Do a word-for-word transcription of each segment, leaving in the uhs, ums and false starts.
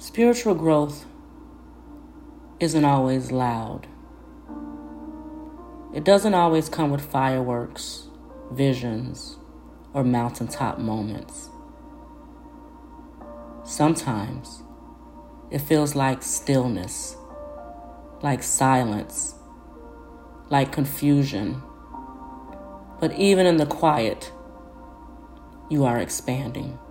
Spiritual growth isn't always loud. It doesn't always come with fireworks, visions, or mountaintop moments. Sometimes it feels like stillness, like silence, like confusion. But even in the quiet, you are expanding.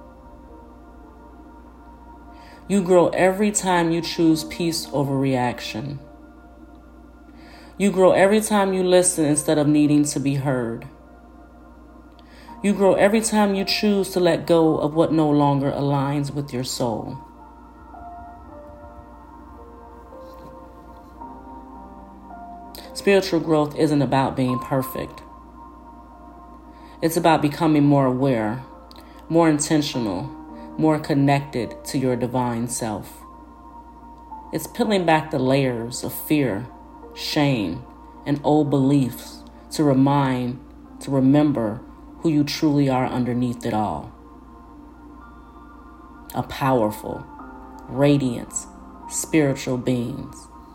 You grow every time you choose peace over reaction. You grow every time you listen instead of needing to be heard. You grow every time you choose to let go of what no longer aligns with your soul. Spiritual growth isn't about being perfect. It's about becoming more aware, more intentional, more connected to your divine self. It's peeling back the layers of fear, shame, and old beliefs to remind, to remember who you truly are underneath it all. A powerful, radiant, spiritual beings.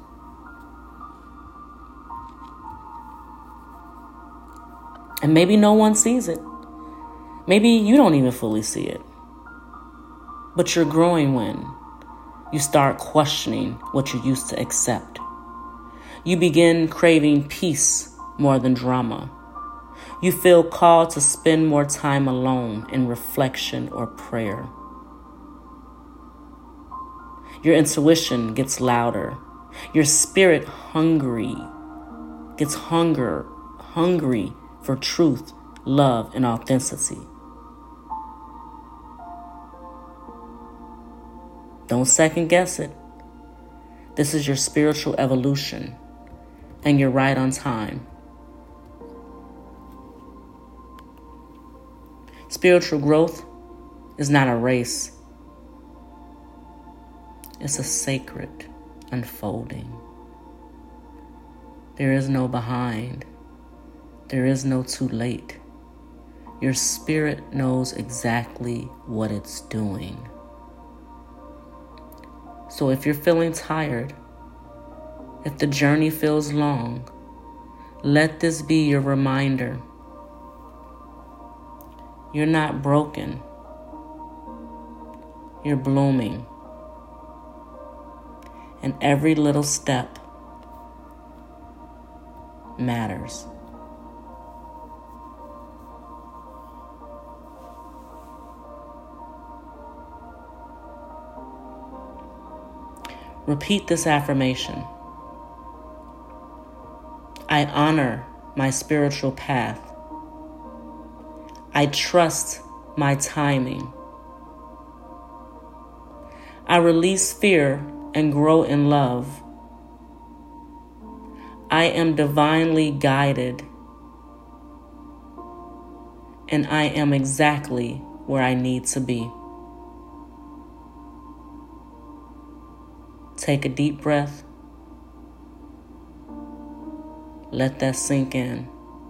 And maybe no one sees it. Maybe you don't even fully see it. But you're growing when you start questioning what you used to accept. You begin craving peace more than drama. You feel called to spend more time alone in reflection or prayer. Your intuition gets louder. Your spirit hungry gets hunger, hungry for truth, love, and authenticity. Don't second guess it. This is your spiritual evolution, and you're right on time. Spiritual growth is not a race. It's a sacred unfolding. There is no behind. There is no too late. Your spirit knows exactly what it's doing. So if you're feeling tired, if the journey feels long, let this be your reminder. You're not broken. You're blooming. And every little step matters. Repeat this affirmation. I honor my spiritual path. I trust my timing. I release fear and grow in love. I am divinely guided, and I am exactly where I need to be. Take a deep breath. Let that sink in.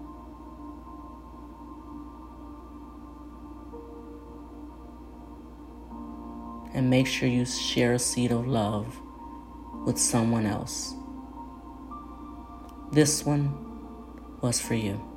And make sure you share a seed of love with someone else. This one was for you.